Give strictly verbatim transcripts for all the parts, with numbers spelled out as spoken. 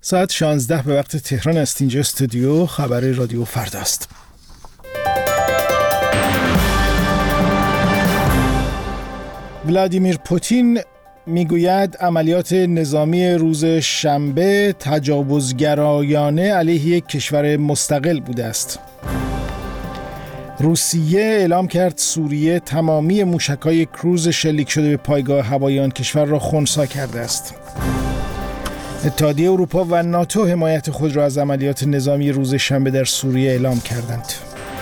ساعت شانزده به وقت تهران است. اینجا استودیو خبر رادیو فردا است. ولادیمیر پوتین میگوید عملیات نظامی روز شنبه تجاوزگرایانه علیه یک کشور مستقل بوده است. روسیه اعلام کرد سوریه تمامی موشک‌های کروز شلیک شده به پایگاه هوایی آن کشور را خنثی کرده است. اتحادیه اروپا و ناتو حمایت خود را از عملیات نظامی روز شنبه در سوریه اعلام کردند.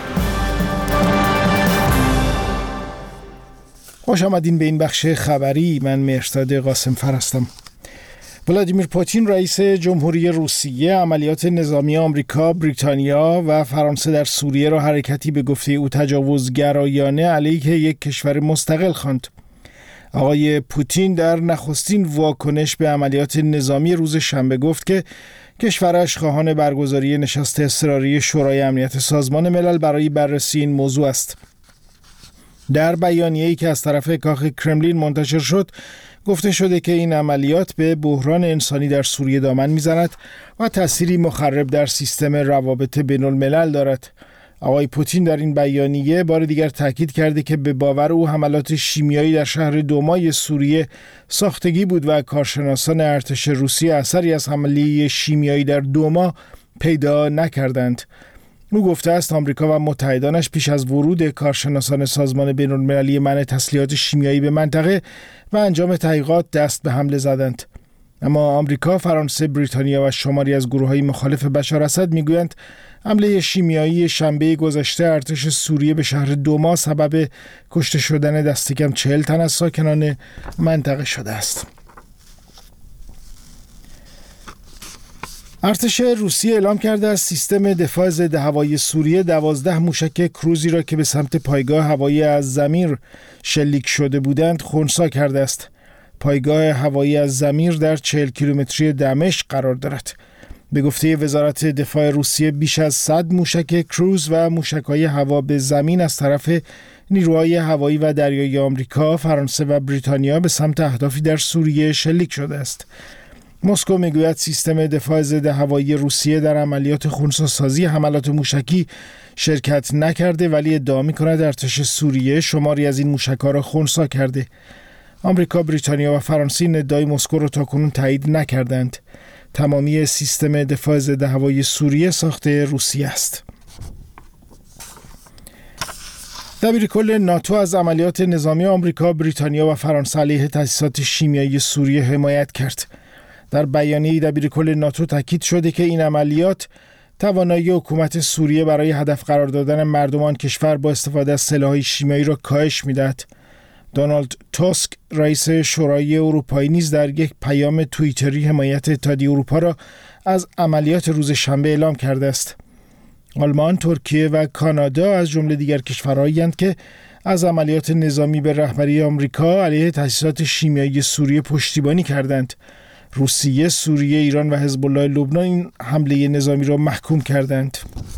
خوش آمدین به این بخش خبری. من مهرزاد قاسمفر هستم. ولادیمیر پوتین رئیس جمهوری روسیه عملیات نظامی آمریکا، بریتانیا و فرانسه در سوریه را حرکتی به گفته او تجاوزگرایانه علیه یک کشور مستقل خواند. آقای پوتین در نخستین واکنش به عملیات نظامی روز شنبه گفت که کشورش خواهان برگزاری نشست اضطراری شورای امنیت سازمان ملل برای بررسی این موضوع است. در بیانیه‌ای که از طرف کاخ کرملین منتشر شد، گفته شده که این عملیات به بحران انسانی در سوریه دامن می‌زند و تأثیری مخرب در سیستم روابط بین‌الملل دارد. آقای پوتین در این بیانیه بار دیگر تاکید کرده که به باور او حملات شیمیایی در شهر دومای سوریه ساختگی بود و کارشناسان ارتش روسیه اثری از حمله شیمیایی در دوما پیدا نکردند. او گفته است آمریکا و متحدانش پیش از ورود کارشناسان سازمان بین‌المللی منع تسلیحات شیمیایی به منطقه و انجام تحقیقات دست به حمله زدند. اما آمریکا، فرانسه، بریتانیا و شماری از گروه‌های مخالف بشار اسد میگویند حمله شیمیایی شنبه گذشته ارتش سوریه به شهر دوما سبب کشته شدن دست کم چهل تن از ساکنان منطقه شده است. ارتش روسیه اعلام کرده است سیستم دفاع ضد هوایی سوریه دوازده موشک کروزی را که به سمت پایگاه هوایی از زمیر شلیک شده بودند خنثی کرده است. پایگاه هوایی از زمیر در چهل کیلومتری دمشق قرار دارد. به گفته وزارت دفاع روسیه بیش از صد موشک کروز و موشک‌های هوا به زمین از طرف نیروهای هوایی و دریایی آمریکا، فرانسه و بریتانیا به سمت اهدافی در سوریه شلیک شده است. مسکو میگوید سیستم دفاع ضد هوایی روسیه در عملیات خنثی‌سازی حملات موشکی شرکت نکرده، ولی ادعا می‌کند ارتش سوریه شماری از این موشک‌ها را خنثی کرده. آمریکا، بریتانیا و فرانسه این ادعای مسکو را تاکنون تایید نکردند. تمامی سیستم دفاع ضد هوایی سوریه ساخته روسیه است. دبیرکل ناتو از عملیات نظامی آمریکا، بریتانیا و فرانسه علیه تاسیسات شیمیایی سوریه حمایت کرد. در بیانیه دبیرکل ناتو تاکید شده که این عملیات توانایی حکومت سوریه برای هدف قرار دادن مردمان کشور با استفاده از سلاح‌های شیمیایی را کاهش می‌دهد. دونالد توسک رئیس شورای اروپایی نیز در یک پیام توییتری حمایت اتحادیه اروپا را از عملیات روز شنبه اعلام کرده است. آلمان، ترکیه و کانادا از جمله دیگر کشورهایی هستند که از عملیات نظامی به رهبری آمریکا علیه تاسیسات شیمیایی سوریه پشتیبانی کردند. روسیه، سوریه، ایران و حزب الله لبنان این حمله نظامی را محکوم کردند.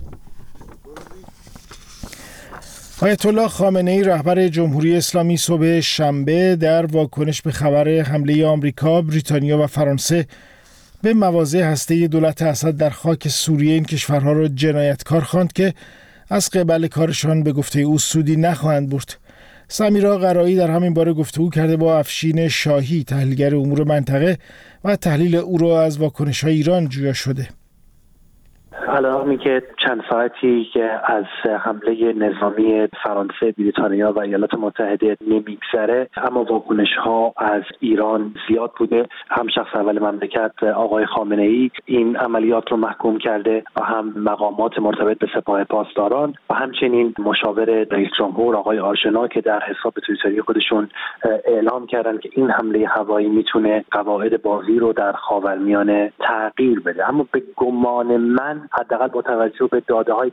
آیت الله خامنه ای رهبر جمهوری اسلامی صبح شنبه در واکنش به خبر حمله آمریکا، بریتانیا و فرانسه به مواضع هسته دولت اسد در خاک سوریه این کشورها را جنایتکار خواند که از قبل کارشان به گفته او سودی نخواهند برد. سمیرا قرایی در همین باره گفتگو کرده با افشین شاهی، تحلیلگر امور منطقه، و تحلیل او را از واکنش‌های ایران جویا شده. علاوه که چند ساعتی که از حمله نظامی فرانسه، بریتانیا و ایالات متحده نمیگذره، اما واکنش‌ها از ایران زیاد بوده. هم شخص اول مملکت آقای خامنه‌ای این عملیات رو محکوم کرده و هم مقامات مرتبط به سپاه پاسداران و همچنین مشاور رئیس جمهور آقای آژنا که در حساب توییتری خودشون اعلام کردن که این حمله هوایی میتونه قواعد بازی رو در خاورمیانه تغییر بده. اما به گمان من حداقل با توجه به داده‌هایی که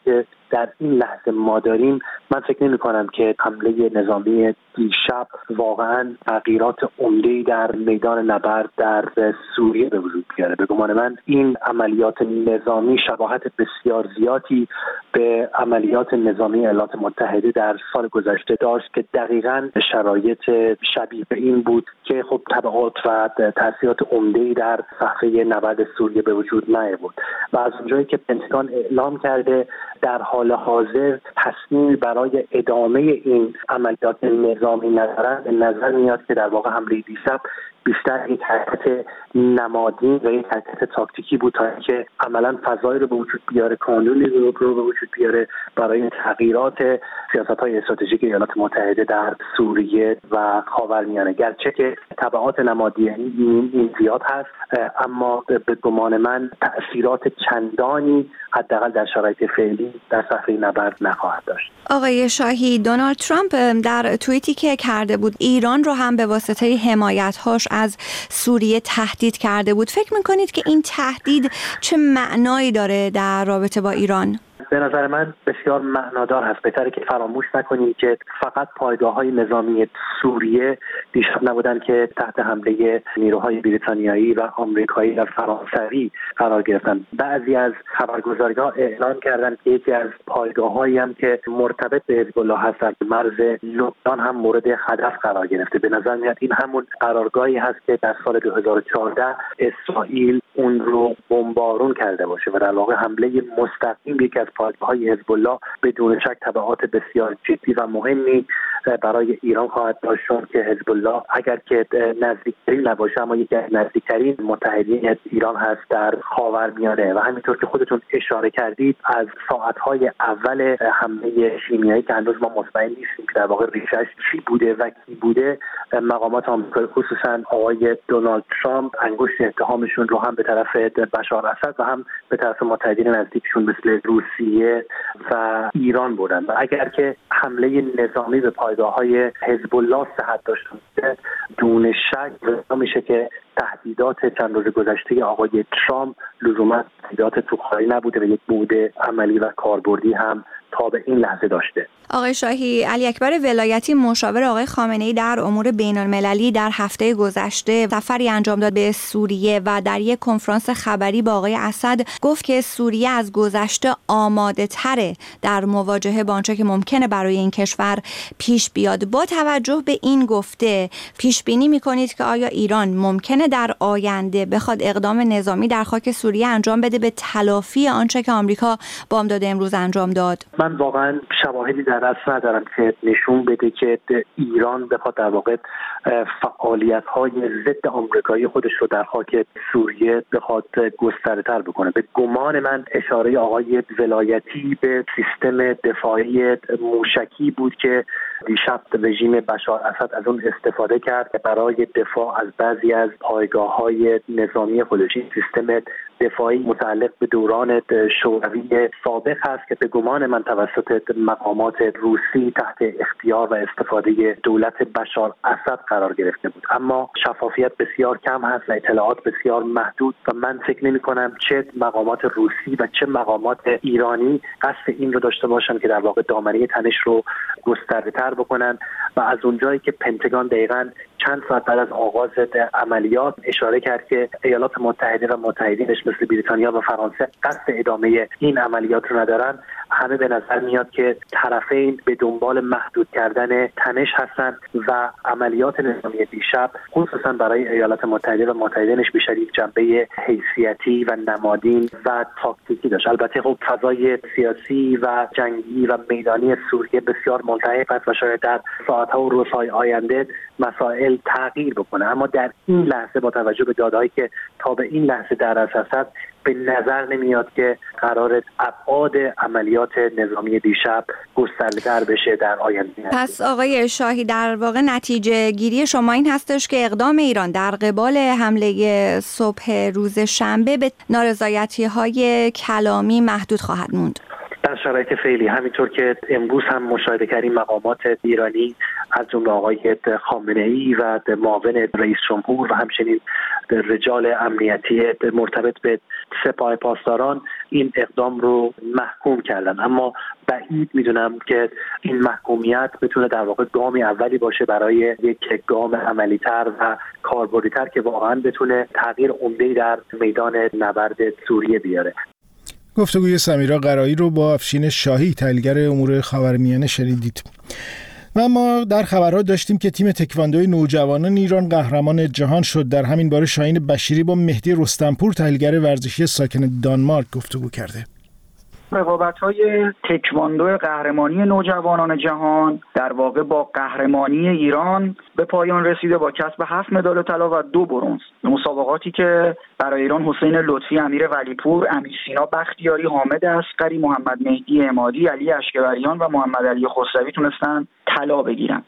در این لحظه ما داریم، من فکر نمی کنم که حمله نظامی دیشب واقعا تغییرات عمده‌ای در میدان نبرد در سوریه به وجود بیاره. به گمان من این عملیات نظامی شباهت بسیار زیادی به عملیات نظامی ایالات متحده در سال گذشته داشت که دقیقاً شرایط شبیه به این بود که خب تبعات و تاثیرات عمده‌ای در صحنه نبرد سوریه به وجود نیامد و از اونجایی که پنتاگون اعلام کرده در حال حاضر تصمیم برای ادامه این عملیات نظامی ندارند، به نظر میاد که در واقع حمله دیشب بیشتر یک حرکت نمادین و یک حرکت تاکتیکی بود تا اینکه عملاً فضایی رو به وجود بیاره، کانونی رو به وجود بیاره برای تغییرات سیاست‌های استراتژیک ایالات متحده در سوریه و خاورمیانه. گرچه که تبعات نمادین این, این زیاد هست، اما به گمان من تأثیرات چندانی حداقل در شرایط فعلی در صحنه نبرد نخواهد داشت. آقای شاهی، دونالد ترامپ در توییتی که کرده بود ایران رو هم به واسطه حمایت‌هاش از سوریه تهدید کرده بود. فکر می‌کنید که این تهدید چه معنایی داره در رابطه با ایران؟ به نظر من بسیار معنادار هست. بهتره که فراموش نکنیم که فقط پایگاه‌های نظامی سوریه دیشب نبودن که تحت حمله نیروهای بریتانیایی و آمریکایی و فرانسوی قرار گرفتن. بعضی از خبرگزاری‌ها اعلام کردند که یکی از پایگاه‌هایی هم که مرتبط به حزب الله هست در مرز لبنان هم مورد هدف قرار گرفته. به نظر میاد این همون قرارگاهی هست که در سال دو هزار و چهارده اسرائیل اون رو بمبارون کرده باشه و در واقع حمله مستقیم یکی از پایگاه‌های حزب الله بدون شک تبعات بسیار جدی و مهمی برای ایران خواهد داشت، چون که حزب الله اگر که نزدیکترین نباشه اما یکی از نزدیکترین متحدین ایران هست در خاورمیانه و همینطور که خودتون اشاره کردید از ساعت‌های اول حمله شیمیایی که هنوز ما مطمئن نیستیم که در واقع ریشش چی بوده و کی بوده، مقامات آمریکایی خصوصا آقای دونالد ترامپ انگشت اتهامشون رو هم به طرف بشار اسد و هم به طرف متحدین نزدیکشون مثل روسیه و ایران بردن و اگر که حمله نظامی به پایگاه‌های حزب الله صحت داشته باشه دون شک میشه که تهدیدات چند روز گذشته آقای ترامپ لزوما تهدیدات توخایی نبوده و یک بعد عملی و کاربردی هم تا به این لحظه داشته. آقای شاهی، علی اکبر ولایتی مشاور آقای خامنه‌ای در امور بین‌المللی در هفته گذشته سفری انجام داد به سوریه و در یک کنفرانس خبری با آقای اسد گفت که سوریه از گذشته آماده تره در مواجهه با آنچه که ممکنه برای این کشور پیش بیاد. با توجه به این گفته پیش بینی می‌کنید که آیا ایران ممکنه در آینده بخواد اقدام نظامی در خاک سوریه انجام بده به تلافی آنچه که آمریکا بامداد امروز انجام داد؟ من واقعا شواهدی در دست ندارم که نشون بده که ایران بخواد در واقع فعالیت‌های ضد آمریکایی خودش رو در خاک سوریه بخواد گسترده‌تر بکنه. به گمان من اشاره آقای ولایتی به سیستم دفاعی موشکی بود که دیشب رژیم بشار اسد از اون استفاده کرد که برای دفاع از بعضی از پایگاه‌های نظامی خودش. این سیستم دفاعی متعلق به دوران شوروی سابق هست که به گمان من توسط مقامات روسی تحت اختیار و استفاده دولت بشار اسد قرار گرفته بود، اما شفافیت بسیار کم هست و اطلاعات بسیار محدود و من فکر نمی کنم چه مقامات روسی و چه مقامات ایرانی قصد این رو داشته باشن که در واقع دامنه تنش رو گسترده تر بکنن و از اونجایی که پنتاگون دقیقاً چند ساعت بعد از آغاز عملیات اشاره کرد که ایالات متحده و متحدینش مثل بریتانیا و فرانسه قصد ادامه این عملیات رو ندارن، همه به نظر میاد که طرفین به دنبال محدود کردن تنش هستن و عملیات نظامی دیشب خصوصا برای ایالات متحده و متحدینش بیشتر یک جنبه حیثیتی و نمادین و تاکتیکی داشت. البته خب فضای سیاسی و جنگی و میدانی سوریه بسیار ملتهب است و شاید در ساعت‌ها و روزهای آینده مسائل تغییر بکنه، اما در این لحظه با توجه به داده‌هایی که تا به این لحظه در دست هست به نظر نمیاد که قرار ابعاد عملیات نظامی دیشب گسترده‌تر بشه در آینده. پس آقای شاهی در واقع نتیجه گیری شما این هستش که اقدام ایران در قبال حمله صبح روز شنبه به نارضایتی‌های کلامی محدود خواهد موند. در شرایط فعلی همینطور که امروز هم مشاهده کردیم مقامات ایرانی از جمله آقای خامنه‌ای و معاون رئیس جمهور و همچنین رجال امنیتی مرتبط به سپاه پاسداران این اقدام رو محکوم کردن. اما بعید میدونم که این محکومیت بتونه در واقع گامی اولی باشه برای یک گام عملی‌تر و کاربردی‌تر که واقعا بتونه تغییر عمده‌ای در میدان نبرد سوریه بیاره. گفتگوی سمیرا قرایی رو با افشین شاهی تحلیلگر امور خاورمیانه شنیدید. و ما در خبرها داشتیم که تیم تکواندوی نوجوانان ایران قهرمان جهان شد. در همین باره شاهین بشیری با مهدی رستمپور تحلیلگر ورزشی ساکن دانمارک گفتگو کرده. رقابت‌های تکواندو قهرمانی نوجوانان جهان در واقع با قهرمانی ایران به پایان رسیده با کسب هفت مدال طلا و دو برنز. مسابقاتی که برای ایران حسین لطفی، امیر ولیپور، امیر سینا بختیاری، حامد اصغری، محمد مهدی عمادی، علی اشکبریان و محمد علی خسروی تونستن طلا بگیرن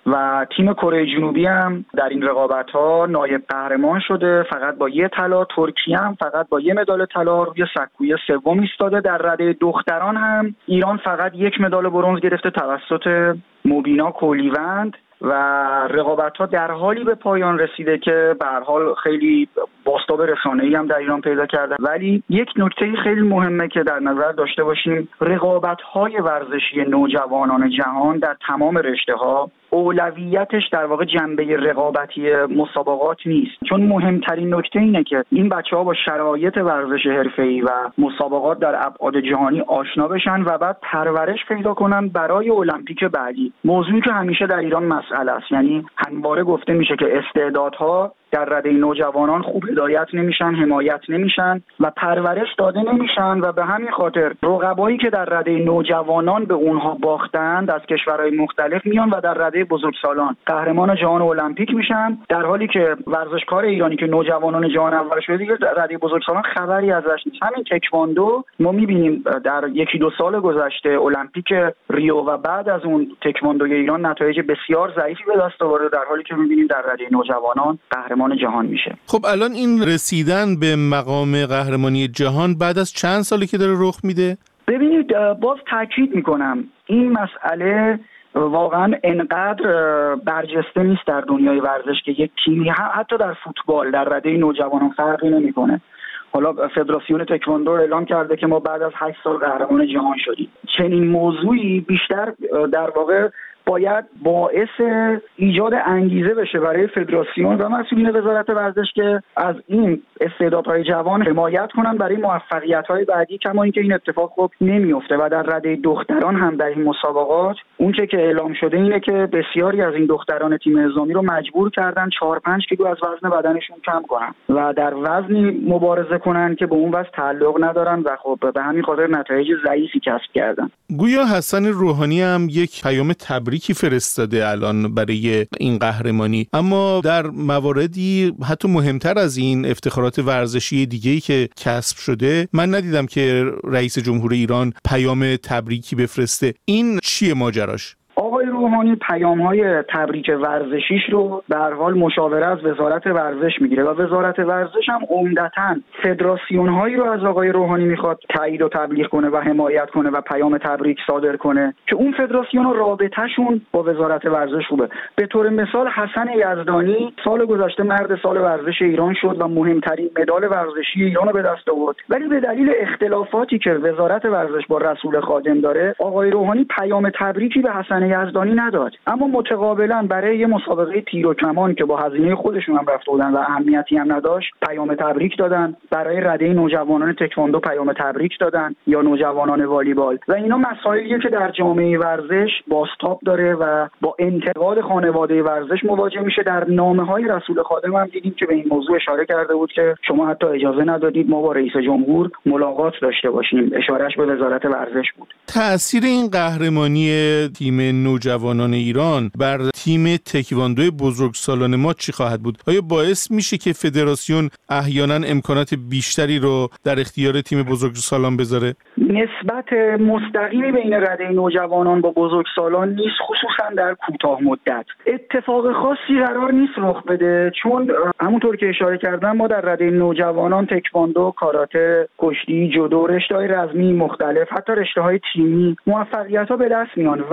و تیم کره جنوبی هم در این رقابت‌ها نایب قهرمان شده، فقط با یه طلا. ترکیه هم فقط با یه مدال طلا روی سکوی سوم ایستاده. در رده دختران هم ایران فقط یک مدال برنز گرفته توسط مبینا کولیوند و رقابت‌ها در حالی به پایان رسیده که به هر حال خیلی بازتاب رسانه‌ای هم در ایران پیدا کرده. ولی یک نکته خیلی مهمه که در نظر داشته باشیم، رقابت‌های ورزشی نوجوانان جهان در تمام رشته‌ها اولویتش در واقع جنبه رقابتی مسابقات نیست، چون مهمترین نکته اینه که این بچه‌ها با شرایط ورزش حرفه‌ای و مسابقات در ابعاد جهانی آشنا بشن و بعد پرورش پیدا کنن برای المپیک بعدی. موضوعی که همیشه در ایران مسئله است، یعنی همواره گفته میشه که استعدادها در رده نوجوانان خوب هدایت نمیشن، حمایت نمیشن و پرورش داده نمیشن و به همین خاطر رقبایی که در رده نوجوانان به اونها باختند از کشورهای مختلف میان و در رده بزرگسالان قهرمان جهان المپیک میشن، در حالی که ورزشکار ایرانی که نوجوانان جهان اول شده دیگه در رده بزرگسالان خبری ازش نیست. همین تکواندو ما میبینیم در یکی دو سال گذشته المپیک ریو و بعد از اون تکواندوی ایران نتایج بسیار ضعیفی به دست آورده، در حالی که میبینیم در رده نوجوانان قهرمان جهان میشه. خب الان این رسیدن به مقام قهرمانی جهان بعد از چند سالی که داره رخ میده؟ ببینید باز تاکید میکنم این مسئله واقعا انقدر برجسته نیست در دنیای ورزش که یک تیمی حتی در فوتبال در رده نوجوانان فرقی نمیکنه. حالا فدراسیون تکواندو اعلام کرده که ما بعد از هشت سال قهرمان جهان شدیم. چنین موضوعی بیشتر در واقع باید باعث ایجاد انگیزه بشه برای فدراسیون و مسئولین وزارت ورزش که از این استعدادهای جوان حمایت کنن برای موفقیت‌های بعدی، کما اینکه این اتفاق خب نمیفته و در رده دختران هم در این مسابقات اونچه که اعلام شده اینه که بسیاری از این دختران تیم نظامی رو مجبور کردن چهار پنج کیلو از وزن بدنشون کم کنن و در وزنی مبارزه کنن که به اون وزن تعلق ندارن و خب به همین خاطر نتایج ضعیفی کسب کردن. گویا حسن روحانی هم یک پیام تبریکی فرستاده الان برای این قهرمانی، اما در مواردی حتی مهمتر از این افتخارات ورزشی دیگه‌ای که کسب شده من ندیدم که رئیس جمهور ایران پیام تبریکی بفرسته. این چیه ماجراش؟ آقای روحانی پیام‌های تبریک ورزشیش رو به هر حال مشاوره از وزارت ورزش میگیره و وزارت ورزش هم عمدتاً فدراسیون‌هایی رو از آقای روحانی میخواد تایید و تبلیغ کنه و حمایت کنه و پیام تبریک صادر کنه که اون فدراسیون رابطه‌شون با وزارت ورزش خوبه. به طور مثال حسن یزدانی سال گذشته مرد سال ورزش ایران شد و مهمترین مدال ورزشی ایران رو به دست آورد، ولی به دلیل اختلافاتی که وزارت ورزش با رسول خادم داره آقای روحانی پیام تبریکی به حسن یزدانی نداد، اما متقابلا برای یه مسابقه تیر و کمان که با هزینه خودشون هم رفته بودن و اهمیتی هم نداشت پیام تبریک دادن. برای رده نوجوانان تکواندو پیام تبریک دادن یا نوجوانان والیبال و اینا مسائلیه که در جامعه ورزش بازتاب داره و با انتقاد خانواده ورزش مواجه میشه. در نامه‌های رسول خادم هم دیدیم که به این موضوع اشاره کرده بود که شما حتی اجازه ندادید ما با رئیس جمهور ملاقات داشته باشیم. اشارهش به وزارت ورزش بود. تأثیر این قهرمانی تیم نوجوانان ایران بر تیم تکواندو بزرگسالان ما چی خواهد بود؟ آیا باعث میشه که فدراسیون احیانا امکانات بیشتری رو در اختیار تیم بزرگسالان بذاره؟ نسبت مستقیمی بین رده نوجوانان با بزرگسالان نیست، خصوصا در کوتاه مدت. اتفاق خاصی قرار نیست رخ بده، چون همونطور که اشاره کردم ما در رده نوجوانان تکواندو، کاراته، کشتی، جودو، رشته‌های رزمی مختلف، حتی رشته‌های تیمی موفقیت‌ها به دست میان، ولی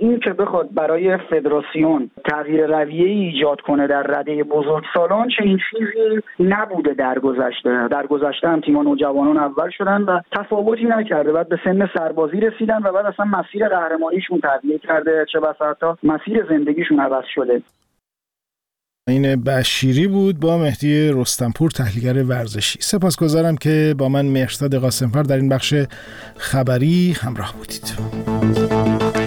این که بخواد برای فدراسیون تغییر رویه ایجاد کنه در رده بزرگسالان چنین چیزی نبوده در گذشته. در گذشته هم تیم نوجوانان اول شدن و تفاوتی نکرده، بعد به سن سربازی رسیدن و بعد اصلا مسیر قهرمانیشون تغییر کرده، چه بسا حتی مسیر زندگیشون عوض شده. این بشیری بود با مهدی رستمپور، تحلیلگر ورزشی. سپاسگزارم که با من مهرزاد قاسمفر در این بخش خبری همراه بودید.